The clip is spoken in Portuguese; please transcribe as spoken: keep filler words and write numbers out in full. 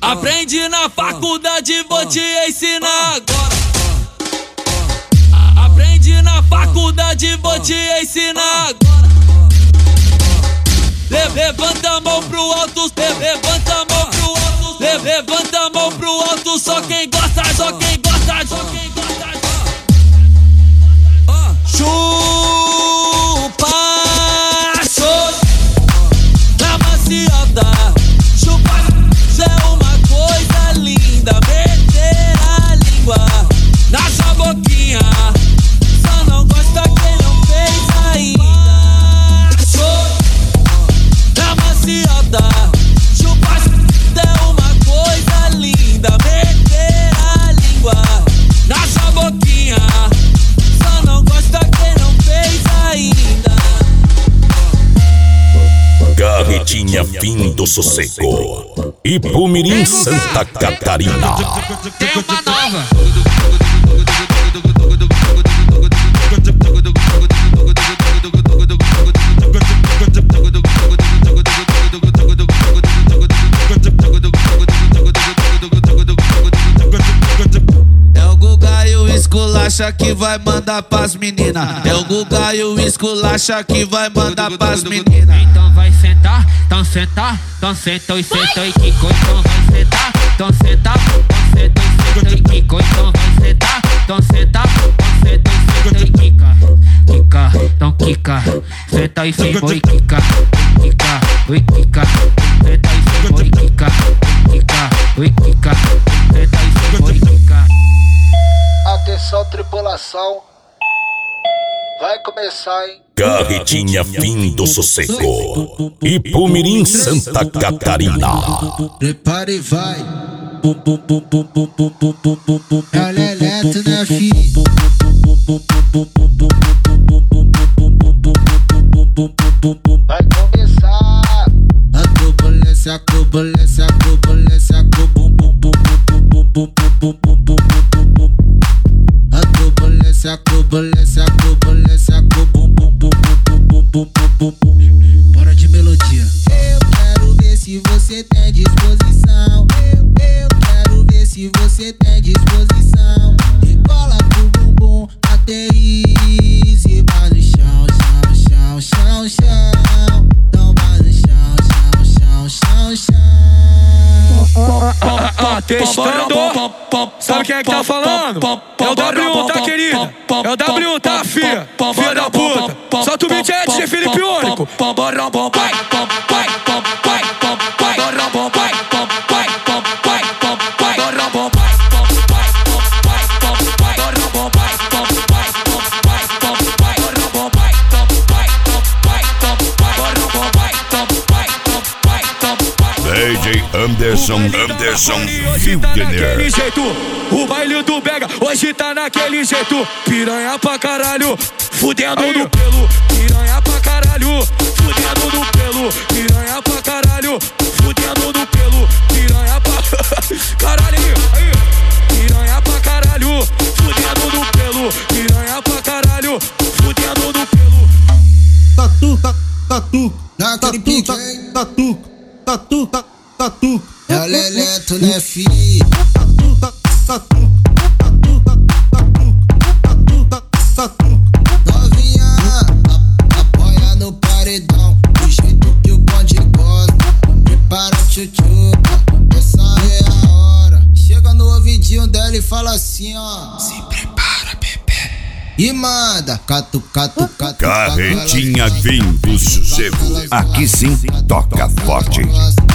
Aprende na faculdade, vou te ensinar agora. Aprende na faculdade, vou te ensinar agora. Levanta a mão pro alto, levanta a mão pro alto, levanta a mão pro alto, só quem gosta, só quem gosta, só quem gosta. Chupa, chupa, na maciota. Chupa, é uma coisa linda. Meter a língua na sua boquinha, só não gosta quem não fez ainda. Chupa, na maciota. Chupa, é uma coisa linda. Meter a língua na sua boquinha, só não gosta quem não fez ainda. Carretinha fim do sossego, Ipumirim, Santa Catarina. Tem uma nova. É o Guga e o esculacha que vai mandar pras meninas. É o Guga e o esculacha que vai mandar pras meninas. Então vai sentar, então sentar, então senta e senta e quico. Então vai sentar, então sentar, então senta e senta e quico. Então vai sentar, então sentar, então senta e senta e quica. Quica, então quica, senta e senta e quica. Quica, ui quica, senta e senta e quica. Quica, ui quica, senta e senta e quica. Atenção, tripulação, vai começar, hein? Carretinha fim do sossego, Ipumirim, Santa Catarina. Prepara e vai. É o Leleto, né, filho? Vai começar a turbulência, a turbulência, a turbulência, a turbulência, a turbulência, a turbulência, a bora de melodia. Eu quero ver se você tem disposição. Eu, eu quero ver se você tem disposição. E cola pro bumbum, aterriza e vai no chão, chão, chão, chão, chão. Então vai no chão, chão, chão, chão, chão. Testando, sabe quem é que tá falando? É o W, tá, querida? É o W, tá, fia? Filha da puta. Solta o beat, é D J Felipe Único. Bora, bom, vai, vai, vai, vai, bora, bom, vai, vai, vai, bora, bom, vai, D J Anderson, Anderson Fildener. Daquele jeito, o baile do Bega hoje tá naquele jeito. Piranha pra caralho, fudendo no pelo. Piranha pra caralho, fudendo no pelo. Piranha pra caralho, fudendo no pelo. Piranha pra caralho aí. Piranha pra caralho, fudendo no pelo. Piranha pra caralho, fudendo no pelo. Tatu, tatu, naquele pique, hein? Tatu, tatu, tatu. É o Leleto, né, filho? Tatu, tatu, tatu, tatu, tatu. Novinha, apoia no paredão, do jeito que o bonde gosta. Prepara o tchutchuca, essa é a hora. Chega no ouvidinho dela e fala assim, ó: se prepara, bebê. E manda catu, catu, catu. Carretinha fim do sossego, aqui sim toca forte.